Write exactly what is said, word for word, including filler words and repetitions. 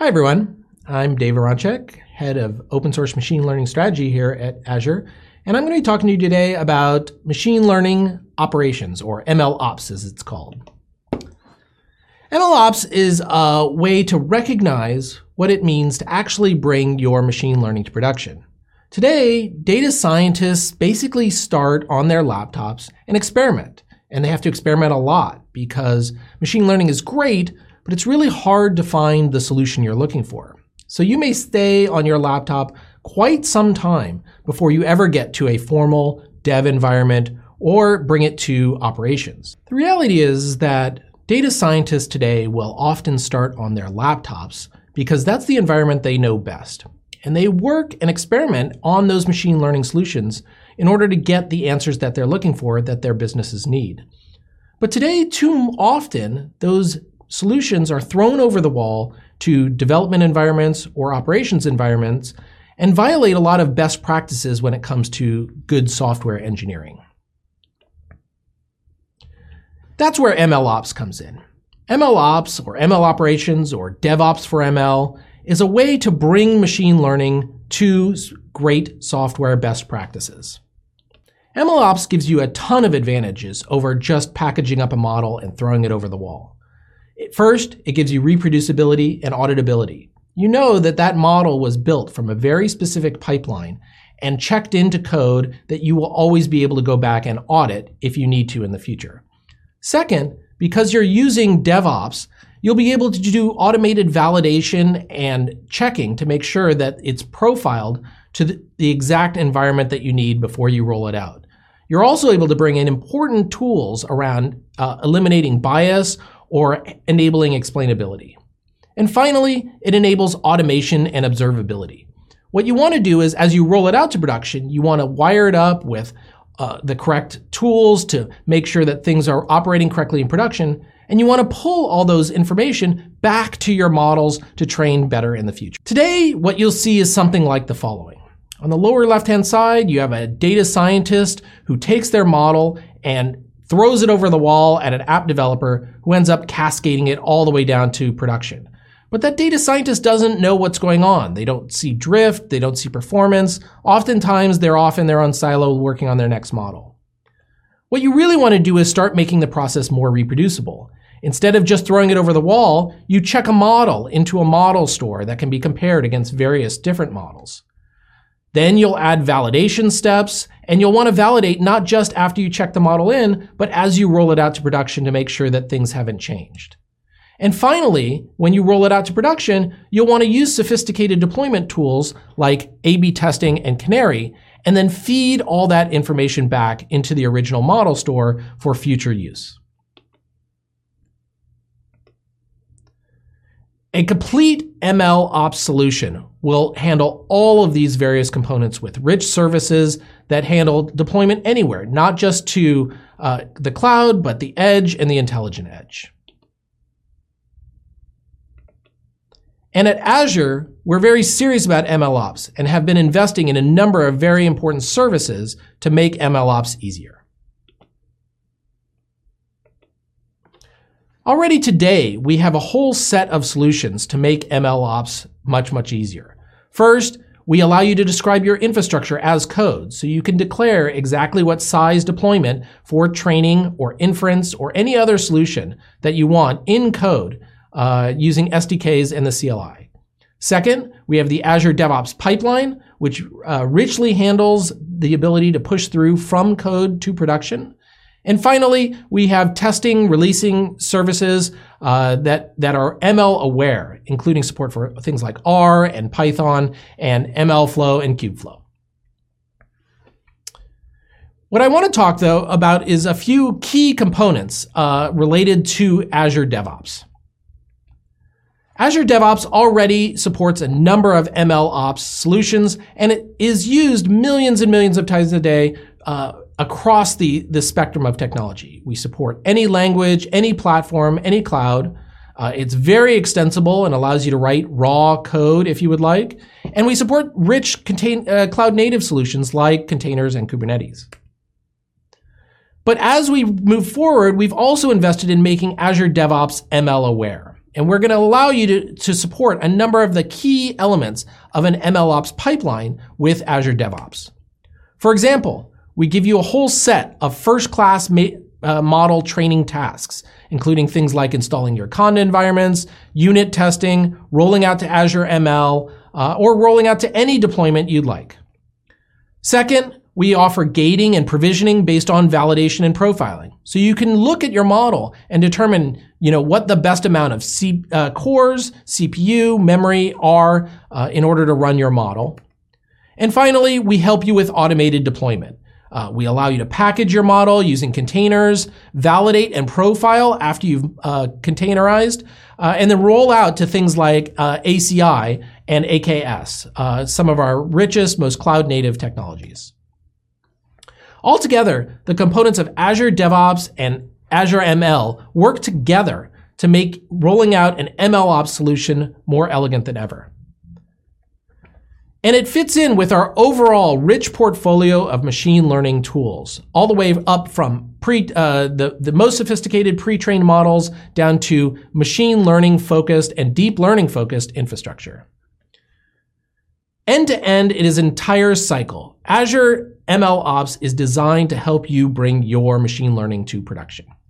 Hi everyone, I'm Dave Aronczyk, head of open source machine learning strategy here at Azure, and I'm going to be talking to you today about machine learning operations, or M L Ops as it's called. M L Ops is a way to recognize what it means to actually bring your machine learning to production. Today, data scientists basically start on their laptops and experiment, and they have to experiment a lot because machine learning is great, but it's really hard to find the solution you're looking for. So you may stay on your laptop quite some time before you ever get to a formal dev environment or bring it to operations. The reality is that data scientists today will often start on their laptops because that's the environment they know best. And they work and experiment on those machine learning solutions in order to get the answers that they're looking for that their businesses need. But today, too often, those solutions are thrown over the wall to development environments or operations environments and violate a lot of best practices when it comes to good software engineering. That's where M L Ops comes in. M L Ops, or M L operations, or DevOps for M L, is a way to bring machine learning to great software best practices. M L Ops gives you a ton of advantages over just packaging up a model and throwing it over the wall. First, it gives you reproducibility and auditability. You know that that model was built from a very specific pipeline and checked into code that you will always be able to go back and audit if you need to in the future. Second, because you're using DevOps, you'll be able to do automated validation and checking to make sure that it's profiled to the exact environment that you need before you roll it out. You're also able to bring in important tools around uh, eliminating bias or enabling explainability. And finally, it enables automation and observability. What you want to do is, as you roll it out to production, you want to wire it up with uh, the correct tools to make sure that things are operating correctly in production, and you want to pull all those information back to your models to train better in the future. Today, what you'll see is something like the following. On the lower left-hand side, you have a data scientist who takes their model and throws it over the wall at an app developer who ends up cascading it all the way down to production. But that data scientist doesn't know what's going on. They don't see drift, they don't see performance. Oftentimes, they're off in their own silo working on their next model. What you really want to do is start making the process more reproducible. Instead of just throwing it over the wall, you check a model into a model store that can be compared against various different models. Then you'll add validation steps, and you'll want to validate not just after you check the model in, but as you roll it out to production to make sure that things haven't changed. And finally, when you roll it out to production, you'll want to use sophisticated deployment tools like A B testing and Canary, and then feed all that information back into the original model store for future use. A complete M L Ops solution will handle all of these various components with rich services that handle deployment anywhere, not just to uh, the cloud, but the edge and the intelligent edge. And at Azure, we're very serious about M L Ops and have been investing in a number of very important services to make M L Ops easier. Already today, we have a whole set of solutions to make M L Ops much, much easier. First, we allow you to describe your infrastructure as code, so you can declare exactly what size deployment for training or inference or any other solution that you want in code uh, using S D Ks and the C L I. Second, we have the Azure DevOps pipeline, which uh, richly handles the ability to push through from code to production. And finally, we have testing, releasing services uh, that, that are M L aware, including support for things like R and Python and M L Flow and Kubeflow. What I want to talk, though, about is a few key components uh, related to Azure DevOps. Azure DevOps already supports a number of M L Ops solutions, and it is used millions and millions of times a day uh, across the, the spectrum of technology. We support any language, any platform, any cloud. Uh, it's very extensible and allows you to write raw code if you would like. And we support rich contain, uh, cloud-native solutions like containers and Kubernetes. But as we move forward, we've also invested in making Azure DevOps M L aware. And we're going to allow you to, to support a number of the key elements of an MLOps pipeline with Azure DevOps. For example, we give you a whole set of first-class ma- uh, model training tasks, including things like installing your Conda environments, unit testing, rolling out to Azure M L, uh, or rolling out to any deployment you'd like. Second, we offer gating and provisioning based on validation and profiling. So you can look at your model and determine, you know, what the best amount of C, uh, cores, C P U, memory are uh, in order to run your model. And finally, we help you with automated deployment. Uh, we allow you to package your model using containers, validate and profile after you've uh, containerized, uh, and then roll out to things like uh, A C I and A K S, uh, some of our richest, most cloud-native technologies. Altogether, the components of Azure DevOps and Azure M L work together to make rolling out an MLOps solution more elegant than ever. And it fits in with our overall rich portfolio of machine learning tools, all the way up from pre, uh, the, the most sophisticated pre-trained models down to machine learning focused and deep learning focused infrastructure. End to end, it is an entire cycle. Azure MLOps is designed to help you bring your machine learning to production.